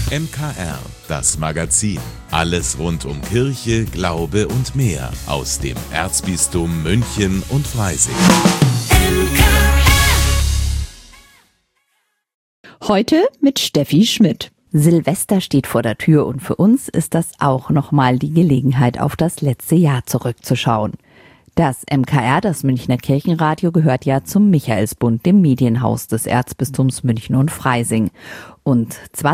MKR, das Magazin. Alles rund um Kirche, Glaube und mehr aus dem Erzbistum München und Freising. Heute mit Steffi Schmidt. Silvester steht vor der Tür und für uns ist das auch nochmal die Gelegenheit, auf das letzte Jahr zurückzuschauen. Das MKR, das Münchner Kirchenradio, gehört ja zum Michaelsbund, dem Medienhaus des Erzbistums München und Freising. Und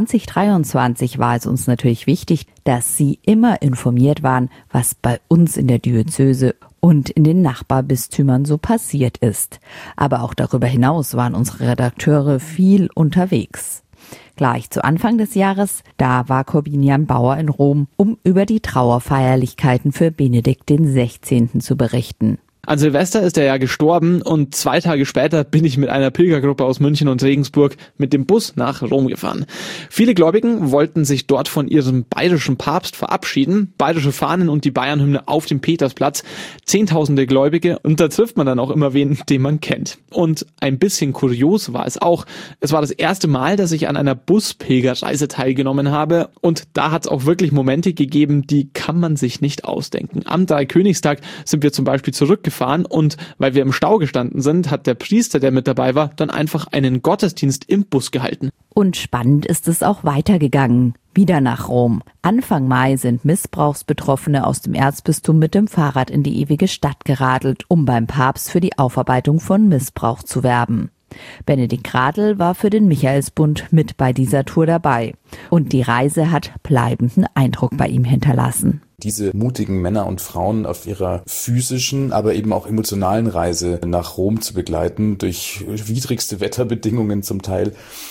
2023 war es uns natürlich wichtig, dass Sie immer informiert waren, was bei uns in der Diözese und in den Nachbarbistümern so passiert ist. Aber auch darüber hinaus waren unsere Redakteure viel unterwegs. Gleich zu Anfang des Jahres, da war Corbinian Bauer in Rom, um über die Trauerfeierlichkeiten für Benedikt XVI. Zu berichten. An Silvester ist er ja gestorben und 2 Tage später bin ich mit einer Pilgergruppe aus München und Regensburg mit dem Bus nach Rom gefahren. Viele Gläubigen wollten sich dort von ihrem bayerischen Papst verabschieden. Bayerische Fahnen und die Bayernhymne auf dem Petersplatz. Zehntausende Gläubige und da trifft man dann auch immer wen, den man kennt. Und ein bisschen kurios war es auch. Es war das erste Mal, dass ich an einer Buspilgerreise teilgenommen habe und da hat es auch wirklich Momente gegeben, die kann man sich nicht ausdenken. Am Dreikönigstag sind wir zum Beispiel zurückgefahren und weil wir im Stau gestanden sind, hat der Priester, der mit dabei war, dann einfach einen Gottesdienst im Bus gehalten. Und spannend ist es auch weitergegangen. Wieder nach Rom. Anfang Mai sind Missbrauchsbetroffene aus dem Erzbistum mit dem Fahrrad in die ewige Stadt geradelt, um beim Papst für die Aufarbeitung von Missbrauch zu werben. Benedikt Gradl war für den Michaelsbund mit bei dieser Tour dabei. Und die Reise hat bleibenden Eindruck bei ihm hinterlassen. Diese mutigen Männer und Frauen auf ihrer physischen, aber eben auch emotionalen Reise nach Rom zu begleiten, durch widrigste Wetterbedingungen zum Teil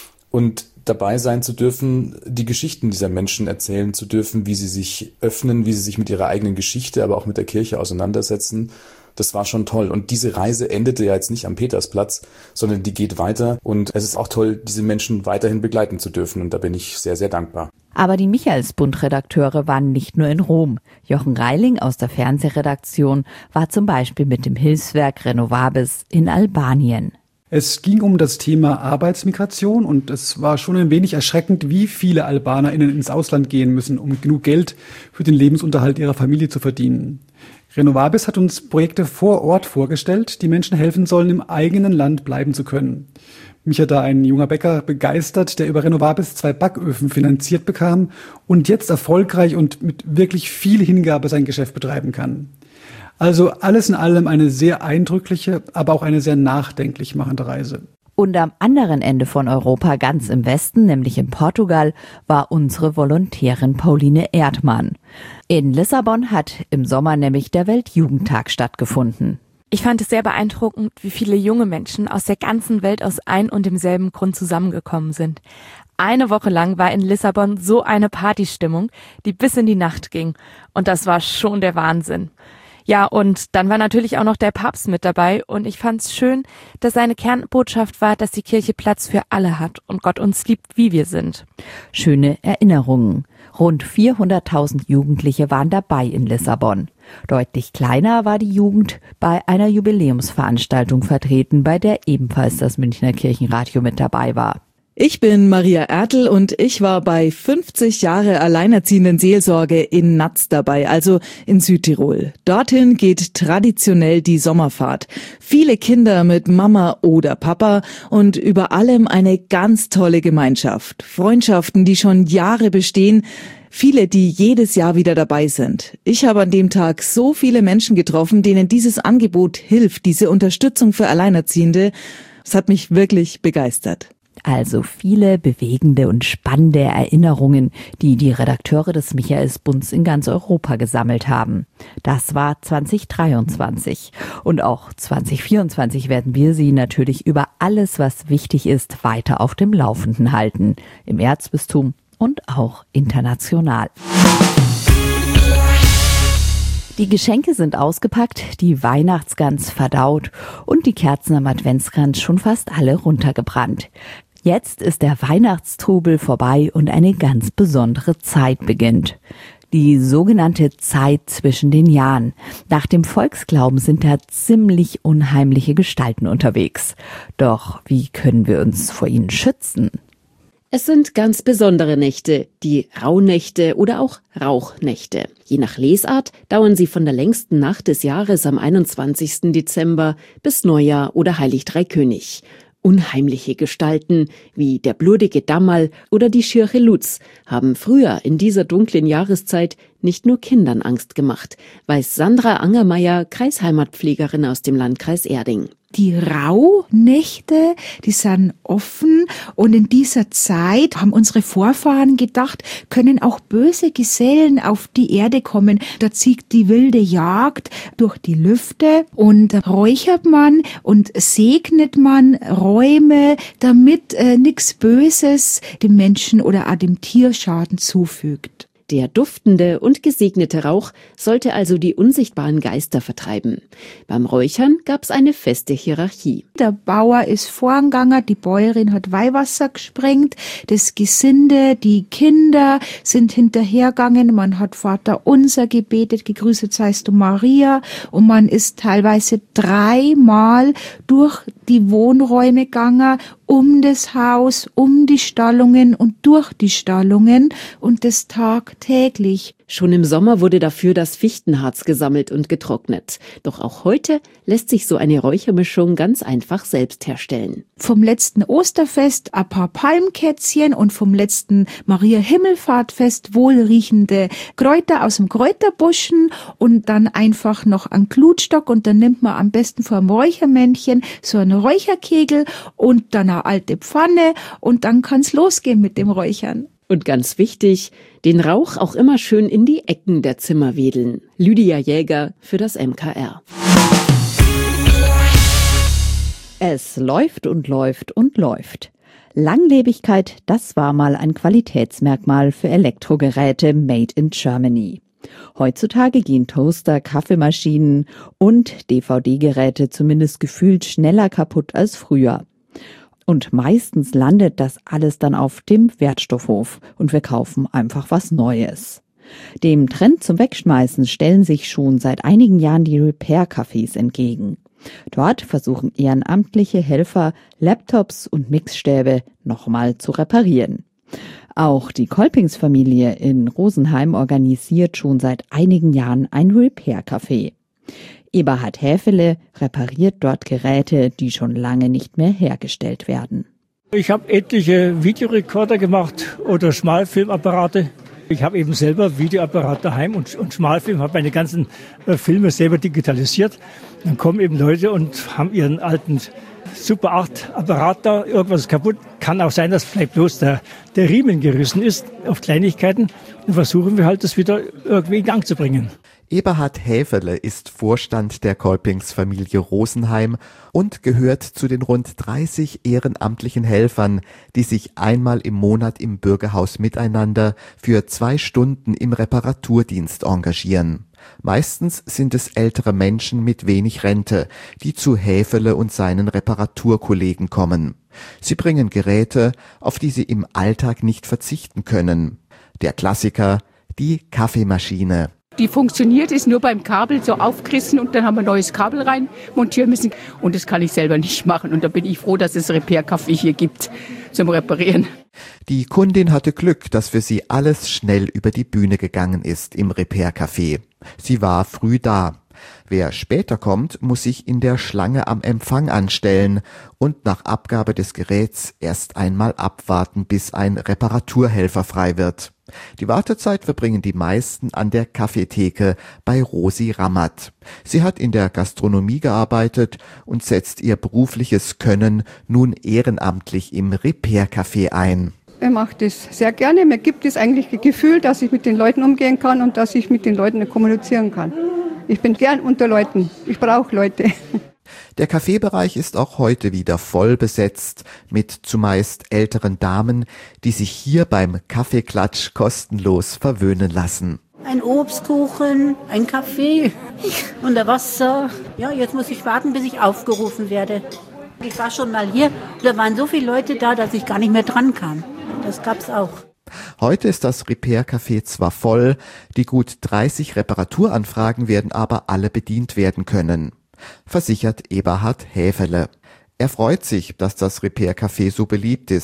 und dabei sein zu dürfen, die Geschichten dieser Menschen erzählen zu dürfen, wie sie sich öffnen, wie sie sich mit ihrer eigenen Geschichte, aber auch mit der Kirche auseinandersetzen. Das war schon toll. Und diese Reise endete ja jetzt nicht am Petersplatz, sondern die geht weiter. Und es ist auch toll, diese Menschen weiterhin begleiten zu dürfen. Und da bin ich sehr, sehr dankbar. Aber die Michaelsbund-Redakteure waren nicht nur in Rom. Jochen Reiling aus der Fernsehredaktion war zum Beispiel mit dem Hilfswerk Renovabis in Albanien. Es ging um das Thema Arbeitsmigration und es war schon ein wenig erschreckend, wie viele AlbanerInnen ins Ausland gehen müssen, um genug Geld für den Lebensunterhalt ihrer Familie zu verdienen. Renovabis hat uns Projekte vor Ort vorgestellt, die Menschen helfen sollen, im eigenen Land bleiben zu können. Mich hat da ein junger Bäcker begeistert, der über Renovabis 2 Backöfen finanziert bekam und jetzt erfolgreich und mit wirklich viel Hingabe sein Geschäft betreiben kann. Also alles in allem eine sehr eindrückliche, aber auch eine sehr nachdenklich machende Reise. Und am anderen Ende von Europa, ganz im Westen, nämlich in Portugal, war unsere Volontärin Pauline Erdmann. In Lissabon hat im Sommer nämlich der Weltjugendtag stattgefunden. Ich fand es sehr beeindruckend, wie viele junge Menschen aus der ganzen Welt aus ein und demselben Grund zusammengekommen sind. Eine Woche lang war in Lissabon so eine Partystimmung, die bis in die Nacht ging. Und das war schon der Wahnsinn. Ja, und dann war natürlich auch noch der Papst mit dabei und ich fand's schön, dass seine Kernbotschaft war, dass die Kirche Platz für alle hat und Gott uns liebt, wie wir sind. Schöne Erinnerungen. Rund 400.000 Jugendliche waren dabei in Lissabon. Deutlich kleiner war die Jugend bei einer Jubiläumsveranstaltung vertreten, bei der ebenfalls das Münchner Kirchenradio mit dabei war. Ich bin Maria Ertl und ich war bei 50 Jahre alleinerziehenden Seelsorge in Natz dabei, also in Südtirol. Dorthin geht traditionell die Sommerfahrt. Viele Kinder mit Mama oder Papa und über allem eine ganz tolle Gemeinschaft. Freundschaften, die schon Jahre bestehen. Viele, die jedes Jahr wieder dabei sind. Ich habe an dem Tag so viele Menschen getroffen, denen dieses Angebot hilft, diese Unterstützung für Alleinerziehende. Es hat mich wirklich begeistert. Also viele bewegende und spannende Erinnerungen, die die Redakteure des Michaelsbunds in ganz Europa gesammelt haben. Das war 2023. Und auch 2024 werden wir Sie natürlich über alles, was wichtig ist, weiter auf dem Laufenden halten. Im Erzbistum und auch international. Die Geschenke sind ausgepackt, die Weihnachtsgans verdaut und die Kerzen am Adventskranz schon fast alle runtergebrannt. Jetzt ist der Weihnachtstrubel vorbei und eine ganz besondere Zeit beginnt. Die sogenannte Zeit zwischen den Jahren. Nach dem Volksglauben sind da ziemlich unheimliche Gestalten unterwegs. Doch wie können wir uns vor ihnen schützen? Es sind ganz besondere Nächte, die Rauhnächte oder auch Rauchnächte. Je nach Lesart dauern sie von der längsten Nacht des Jahres am 21. Dezember bis Neujahr oder Heilig Dreikönig. Unheimliche Gestalten wie der blurdige Dammerl oder die Schirche Lutz haben früher in dieser dunklen Jahreszeit nicht nur Kindern Angst gemacht, weiß Sandra Angermeier, Kreisheimatpflegerin aus dem Landkreis Erding. Die Rauhnächte, die sind offen und in dieser Zeit haben unsere Vorfahren gedacht, können auch böse Gesellen auf die Erde kommen. Da zieht die wilde Jagd durch die Lüfte und da räuchert man und segnet man Räume, damit nichts Böses dem Menschen oder auch dem Tier Schaden zufügt. Der duftende und gesegnete Rauch sollte also die unsichtbaren Geister vertreiben. Beim Räuchern gab's eine feste Hierarchie. Der Bauer ist vorangegangen, die Bäuerin hat Weihwasser gesprengt, das Gesinde, die Kinder sind hinterhergegangen, man hat Vaterunser gebetet, gegrüßet seist du Maria, und man ist teilweise 3-mal durch die Wohnräume gegangen, um das Haus, um die Stallungen und durch die Stallungen, und das tagtäglich. Schon im Sommer wurde dafür das Fichtenharz gesammelt und getrocknet. Doch auch heute lässt sich so eine Räuchermischung ganz einfach selbst herstellen. Vom letzten Osterfest ein paar Palmkätzchen und vom letzten Maria-Himmelfahrt-Fest wohlriechende Kräuter aus dem Kräuterbuschen und dann einfach noch einen Glutstock, und dann nimmt man am besten vom Räuchermännchen so einen Räucherkegel und dann eine alte Pfanne, und dann kann's losgehen mit dem Räuchern. Und ganz wichtig, den Rauch auch immer schön in die Ecken der Zimmer wedeln. Lydia Jäger für das MKR. Es läuft und läuft und läuft. Langlebigkeit, das war mal ein Qualitätsmerkmal für Elektrogeräte made in Germany. Heutzutage gehen Toaster, Kaffeemaschinen und DVD-Geräte zumindest gefühlt schneller kaputt als früher. Und meistens landet das alles dann auf dem Wertstoffhof und wir kaufen einfach was Neues. Dem Trend zum Wegschmeißen stellen sich schon seit einigen Jahren die Repair-Cafés entgegen. Dort versuchen ehrenamtliche Helfer, Laptops und Mixstäbe nochmal zu reparieren. Auch die Kolpings-Familie in Rosenheim organisiert schon seit einigen Jahren ein Repair-Café. Eberhard Häfele repariert dort Geräte, die schon lange nicht mehr hergestellt werden. Ich habe etliche Videorekorder gemacht oder Schmalfilmapparate. Ich habe eben selber Videoapparat daheim und Schmalfilm, habe meine ganzen Filme selber digitalisiert. Dann kommen eben Leute und haben ihren alten Super 8 Apparat da, irgendwas ist kaputt. Kann auch sein, dass vielleicht bloß der Riemen gerissen ist auf Kleinigkeiten. Dann versuchen wir halt, das wieder irgendwie in Gang zu bringen. Eberhard Häfele ist Vorstand der Kolpings-Familie Rosenheim und gehört zu den rund 30 ehrenamtlichen Helfern, die sich einmal im Monat im Bürgerhaus Miteinander für 2 Stunden im Reparaturdienst engagieren. Meistens sind es ältere Menschen mit wenig Rente, die zu Häfele und seinen Reparaturkollegen kommen. Sie bringen Geräte, auf die sie im Alltag nicht verzichten können. Der Klassiker, die Kaffeemaschine. Die funktioniert, ist nur beim Kabel so aufgerissen und dann haben wir ein neues Kabel rein montieren müssen. Und das kann ich selber nicht machen. Und da bin ich froh, dass es Repair-Café hier gibt zum Reparieren. Die Kundin hatte Glück, dass für sie alles schnell über die Bühne gegangen ist im Repair-Café. Sie war früh da. Wer später kommt, muss sich in der Schlange am Empfang anstellen und nach Abgabe des Geräts erst einmal abwarten, bis ein Reparaturhelfer frei wird. Die Wartezeit verbringen die meisten an der Kaffeetheke bei Rosi Rammert. Sie hat in der Gastronomie gearbeitet und setzt ihr berufliches Können nun ehrenamtlich im Repair-Café ein. Ich mache das sehr gerne. Mir gibt es eigentlich das Gefühl, dass ich mit den Leuten umgehen kann und dass ich mit den Leuten kommunizieren kann. Ich bin gern unter Leuten. Ich brauche Leute. Der Kaffeebereich ist auch heute wieder voll besetzt mit zumeist älteren Damen, die sich hier beim Kaffeeklatsch kostenlos verwöhnen lassen. Ein Obstkuchen, ein Kaffee und ein Wasser. Ja, jetzt muss ich warten, bis ich aufgerufen werde. Ich war schon mal hier, da waren so viele Leute da, dass ich gar nicht mehr dran kam. Das gab's auch. Heute ist das Repair-Café zwar voll, die gut 30 Reparaturanfragen werden aber alle bedient werden können, versichert Eberhard Häfele. Er freut sich, dass das Repair-Café so beliebt ist.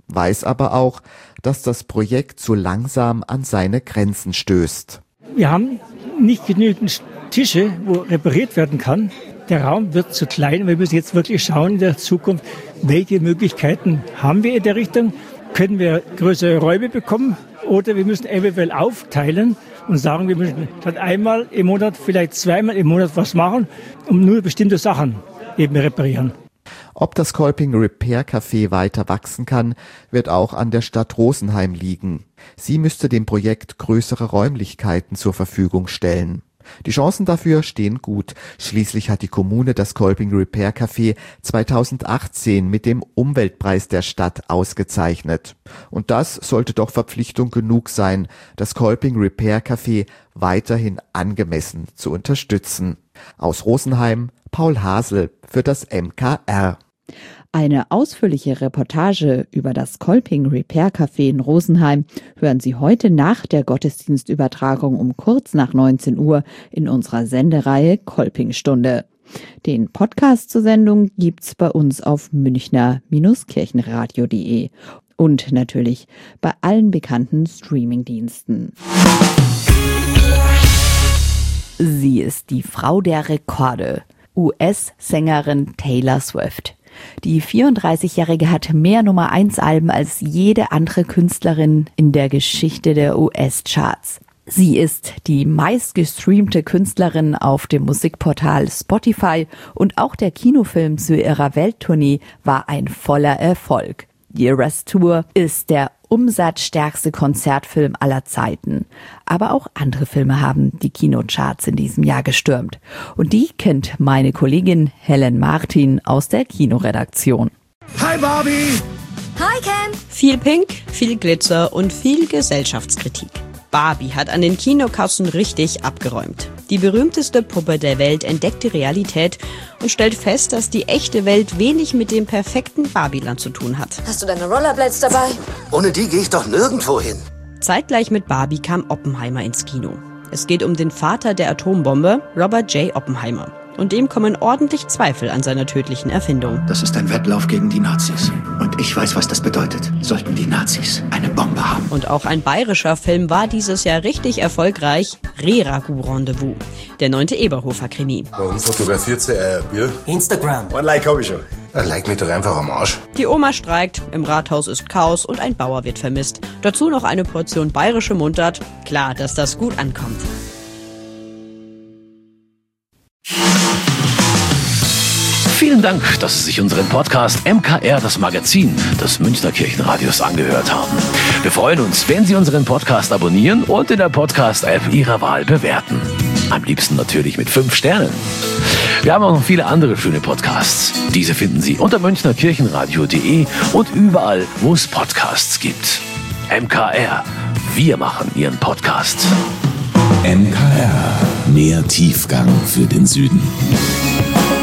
weiß aber auch, dass das Projekt so langsam an seine Grenzen stößt. Wir haben nicht genügend Tische, wo repariert werden kann. Der Raum wird zu klein. Wir müssen jetzt wirklich schauen in der Zukunft, welche Möglichkeiten haben wir in der Richtung. Können wir größere Räume bekommen oder wir müssen eventuell aufteilen und sagen, wir müssen statt einmal im Monat, vielleicht zweimal im Monat was machen, um nur bestimmte Sachen eben reparieren. Ob das Kolping Repair Café weiter wachsen kann, wird auch an der Stadt Rosenheim liegen. Sie müsste dem Projekt größere Räumlichkeiten zur Verfügung stellen. Die Chancen dafür stehen gut. Schließlich hat die Kommune das Kolping Repair Café 2018 mit dem Umweltpreis der Stadt ausgezeichnet. Und das sollte doch Verpflichtung genug sein, das Kolping Repair Café weiterhin angemessen zu unterstützen. Aus Rosenheim, Paul Hasel für das MKR. Eine ausführliche Reportage über das Kolping Repair Café in Rosenheim hören Sie heute nach der Gottesdienstübertragung um kurz nach 19 Uhr in unserer Sendereihe Kolpingstunde. Den Podcast zur Sendung gibt's bei uns auf münchner-kirchenradio.de und natürlich bei allen bekannten Streamingdiensten. Sie ist die Frau der Rekorde, US-Sängerin Taylor Swift. Die 34-Jährige hat mehr Nummer-1-Alben als jede andere Künstlerin in der Geschichte der US-Charts. Sie ist die meistgestreamte Künstlerin auf dem Musikportal Spotify und auch der Kinofilm zu ihrer Welttournee war ein voller Erfolg. Die Eras Tour ist der umsatzstärkste Konzertfilm aller Zeiten. Aber auch andere Filme haben die Kinocharts in diesem Jahr gestürmt. Und die kennt meine Kollegin Helen Martin aus der Kinoredaktion. Hi Barbie! Hi Ken! Viel Pink, viel Glitzer und viel Gesellschaftskritik. Barbie hat an den Kinokassen richtig abgeräumt. Die berühmteste Puppe der Welt entdeckt die Realität und stellt fest, dass die echte Welt wenig mit dem perfekten Barbieland zu tun hat. Hast du deine Rollerblades dabei? Ohne die gehe ich doch nirgendwo hin. Zeitgleich mit Barbie kam Oppenheimer ins Kino. Es geht um den Vater der Atombombe, Robert J. Oppenheimer. Und dem kommen ordentlich Zweifel an seiner tödlichen Erfindung. Das ist ein Wettlauf gegen die Nazis. Und ich weiß, was das bedeutet. Sollten die Nazis eine Bombe haben. Und auch ein bayerischer Film war dieses Jahr richtig erfolgreich. Reh-Ragout-Rendezvous. Der 9. Eberhofer-Krimi. Warum fotografiert sie Bier? Instagram. Ein Like hab ich schon. Like mich doch einfach am Arsch. Die Oma streikt, im Rathaus ist Chaos und ein Bauer wird vermisst. Dazu noch eine Portion bayerische Mundart. Klar, dass das gut ankommt. Vielen Dank, dass Sie sich unseren Podcast MKR, das Magazin des Münchner Kirchenradios, angehört haben. Wir freuen uns, wenn Sie unseren Podcast abonnieren und in der Podcast-App Ihrer Wahl bewerten. Am liebsten natürlich mit 5 Sternen. Wir haben auch noch viele andere schöne Podcasts. Diese finden Sie unter münchnerkirchenradio.de und überall, wo es Podcasts gibt. MKR, wir machen Ihren Podcast. MKR, mehr Tiefgang für den Süden.